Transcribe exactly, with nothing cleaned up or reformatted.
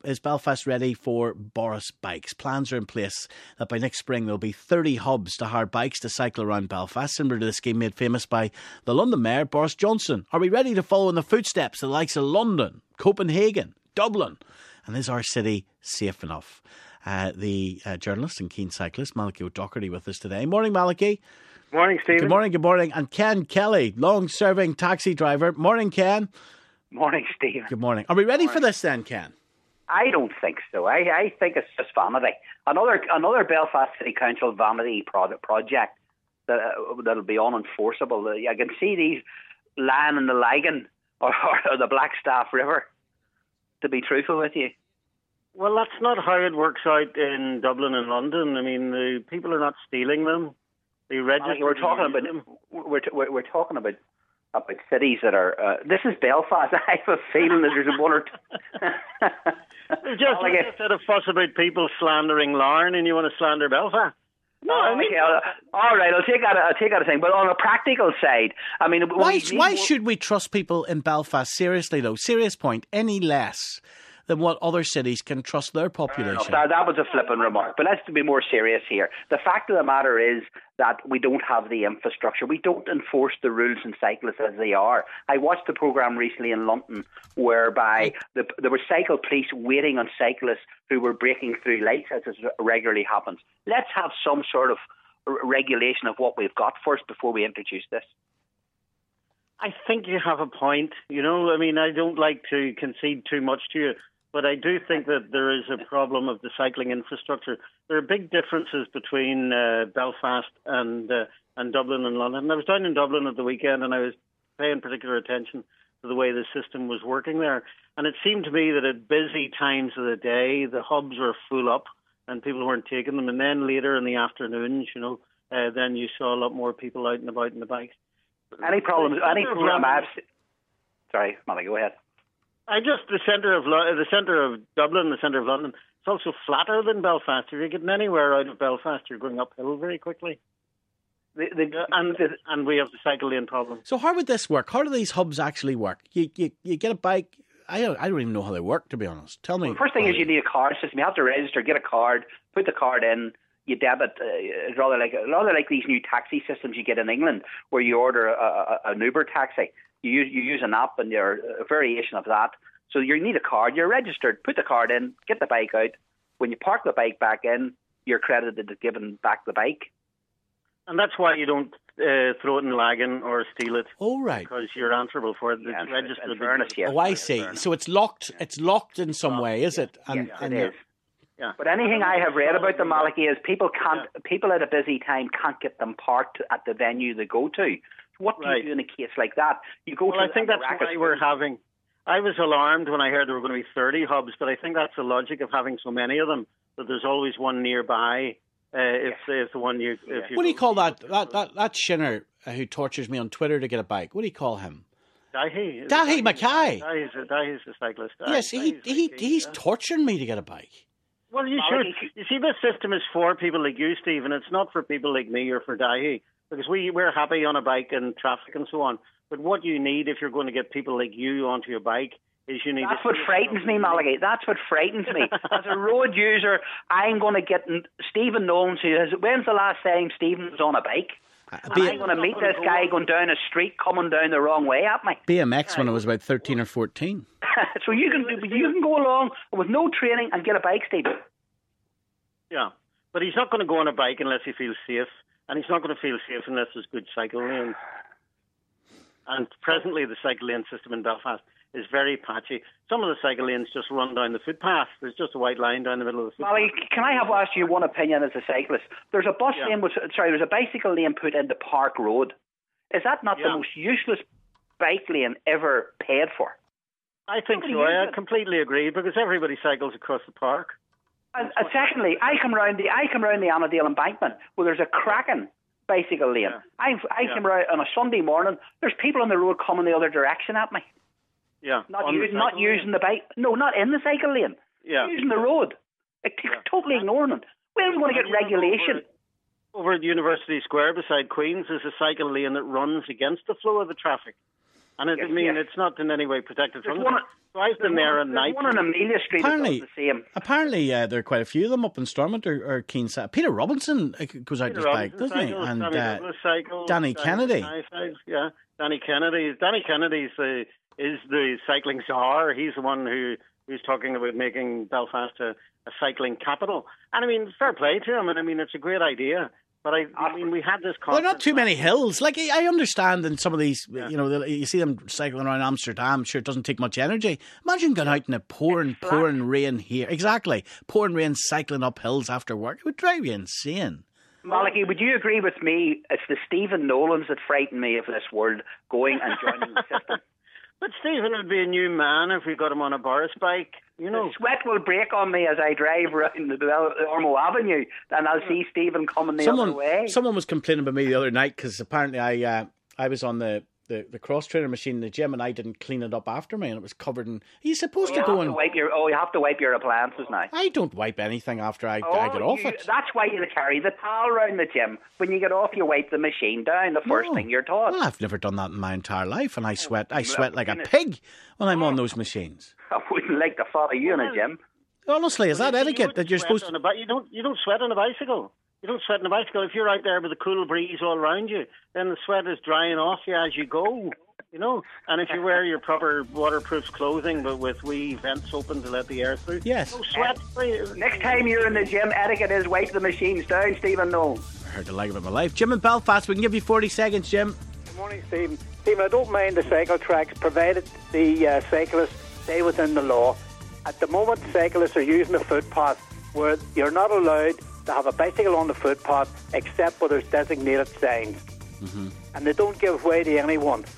is Belfast ready for Boris Bikes? Plans are in place that by next spring there'll be thirty hubs to hire bikes to cycle around Belfast, similar to the scheme made famous by the London Mayor, Boris Johnson. Are we ready to follow in the footsteps of the likes of London, Copenhagen, Dublin? And is our city safe enough? Uh, the uh, journalist and keen cyclist, Malachy O'Doherty, with us today. Morning, Malachy. Morning, Stephen. Good morning, good morning. And Ken Kelly, long-serving taxi driver. Morning, Ken. Morning, Stephen. Good morning. Are we ready morning. for this then, Ken? I don't think so. I, I think it's just vanity. Another another Belfast City Council vanity product project that, uh, that'll be unenforceable. I can see these lying in the Lagan or, or the Blackstaff River, to be truthful with you. Well, that's not how it works out in Dublin and London. I mean, the people are not stealing them. They register. We're talking about them. We're, we're we're talking about about cities that are. Uh, this is Belfast. I have a feeling that there's one or two. There's just like a set of fuss about people slandering Larne, and you want to slander Belfast. No, I mean, okay, all right. I'll take that. I'll take that a thing. But on a practical side, I mean, why why more... should we trust people in Belfast seriously, though? Serious point. Any less than what other cities can trust their population? That, that was a flippant remark. But let's be more serious here. The fact of the matter is that we don't have the infrastructure. We don't enforce the rules in cyclists as they are. I watched a programme recently in London whereby the, there were cycle police waiting on cyclists who were breaking through lights, as regularly happens. Let's have some sort of regulation of what we've got first before we introduce this. I think you have a point. You know, I mean, I don't like to concede too much to you, but I do think that there is a problem of the cycling infrastructure. There are big differences between uh, Belfast and uh, and Dublin and London. And I was down in Dublin at the weekend, and I was paying particular attention to the way the system was working there. And it seemed to me that at busy times of the day, the hubs were full up and people weren't taking them. And then later in the afternoons, you know, uh, then you saw a lot more people out and about in the bikes. Any problems? Any problem? Sorry, Molly, go ahead. I just the centre of the centre of Dublin, the centre of London. It's also flatter than Belfast. If you're getting anywhere out of Belfast, you're going uphill very quickly. The, the, and the, and we have the cycle lane problem. So how would this work? How do these hubs actually work? You you, you get a bike. I don't I don't even know how they work, to be honest. Tell me. Well, the first thing is you need a card system. You have to register, get a card, put the card in. You debit, uh, rather like rather like these new taxi systems you get in England, where you order a, a, an Uber taxi. You use you use an app, and you're a variation of that. So you need a card. You're registered. Put the card in. Get the bike out. When you park the bike back in, you're credited as giving back the bike. And that's why you don't uh, throw it in Lagan or steal it. Oh, right. Because you're answerable for it. Yeah, it's registered. in fairness, yes. Oh, I see. So it's locked. It's locked in some way, is it? And, yes, and it is. Yeah. But anything I have read about the Malachy is people can't, yeah. people at a busy time can't get them parked at the venue they go to. What do right. you do in a case like that? You go well, to I think that's why we're having. I was alarmed when I heard there were going to be thirty hubs, but I think that's the logic of having so many of them. That there's always one nearby. Uh, if, yes. if the one you. If what do you call that? That that that Shinner uh, who tortures me on Twitter to get a bike. What do you call him? Dahi. Dahi Mackay. Dahi's a, Dahi's a cyclist. Dahi, yes, he Dahi's he like he's yeah. torturing me to get a bike. Well, you should. You see, this system is for people like you, Steve, and it's not for people like me or for Dahi, because we, we're happy on a bike in traffic and so on. But what you need if you're going to get people like you onto your bike is you need... That's what frightens me, Malachy. That's what frightens me. As a road user, I'm going to get... Stephen Nolan says, when's the last time Stephen was on a bike? Uh, B- I'm going to meet this guy going down a street, coming down the wrong way at me. B M X when I was about thirteen or fourteen. So you can you can go along with no training and get a bike, Stephen. Yeah, but he's not going to go on a bike unless he feels safe, and he's not going to feel safe unless there's good cycle lanes. And presently, the cycle lane system in Belfast is very patchy. Some of the cycle lanes just run down the footpath. There's just a white line down the middle of the footpath. Molly, can I have asked you one opinion as a cyclist? There's a bus yeah. lane, which, sorry, there's a bicycle lane put into Park Road. Is that not yeah. the most useless bike lane ever paid for? I think so. I completely agree, because everybody cycles across the park. And, and secondly, I come round the I come round the Annandale embankment where there's a cracking bicycle lane. Yeah. I I yeah. come round on a Sunday morning. There's people on the road coming the other direction at me. Yeah, not using not using the bike. No, not in the cycle lane. Yeah, using the road. Like, yeah. Totally ignoring it. When are we going to get regulation? Over, over at University Square beside Queen's, there's a cycle lane that runs against the flow of the traffic. And it, Yes, I mean, yes. it's not in any way protected There's from one- it. So I've been there at There's night. one on Amelia Street Apparently, that does the same. apparently uh, there are quite a few of them up in Stormont or, or Keene. Peter Robinson uh, goes out Peter his bike, Robinson doesn't he? cycles, And Danny uh, Douglas cycles, Danny Danny Kennedy. Kennedy, yeah, Danny Kennedy. Danny Kennedy's the is the cycling czar. He's the one who who's talking about making Belfast a, a cycling capital. And I mean, fair play to him. And I mean, it's a great idea. But I, I mean, we had this Well, there are not conference. too many hills. Like, I understand in some of these, Yeah. you know, the- you see them cycling around Amsterdam. Sure, it doesn't take much energy. Imagine going out in a pouring, It's flat. pouring rain here. Exactly. Pouring rain, cycling up hills after work. It would drive you insane. Malachi, would you agree with me? It's the Stephen Nolans that frighten me of this world going and joining the system. But Stephen would be a new man if we got him on a Boris bike. You know, The sweat will break on me as I drive around the Ormo Avenue, and I'll see Stephen coming the Someone, other way. someone was complaining about me the other night because apparently I, uh, I was on the, the, the cross trainer machine in the gym and I didn't clean it up after me and it was covered in. Are you supposed you to go have and? to wipe your, oh, you have to wipe your appliances now. I don't wipe anything after I, Oh, I get off you- it. That's why you carry the towel around the gym. When you get off, you wipe the machine down. The first No. thing you're taught. Well, I've never done that in my entire life, and I sweat. I well, sweat like a goodness. pig when I'm on those machines. I wouldn't like to follow you in a gym. Honestly, is that You etiquette wouldn't that you're sweat supposed to? on a bi- you don't you don't sweat on a bicycle. You don't sweat on a bicycle. If you're out there with a cool breeze all around you, then the sweat is drying off you as you go. You know, and if you wear your proper waterproof clothing, but with wee vents open to let the air through, Yes. no sweat. Next time you're in the gym, etiquette is wipe the machines down, Stephen. No. I heard the like of it in my life. Jim in Belfast, we can give you forty seconds, Jim. Good morning, Stephen. Stephen, I don't mind the cycle tracks, provided the uh, cyclists stay within the law. At the moment, cyclists are using a footpath where you're not allowed to have a bicycle on the footpath except where there's designated signs. Mm-hmm. And they don't give way to anyone.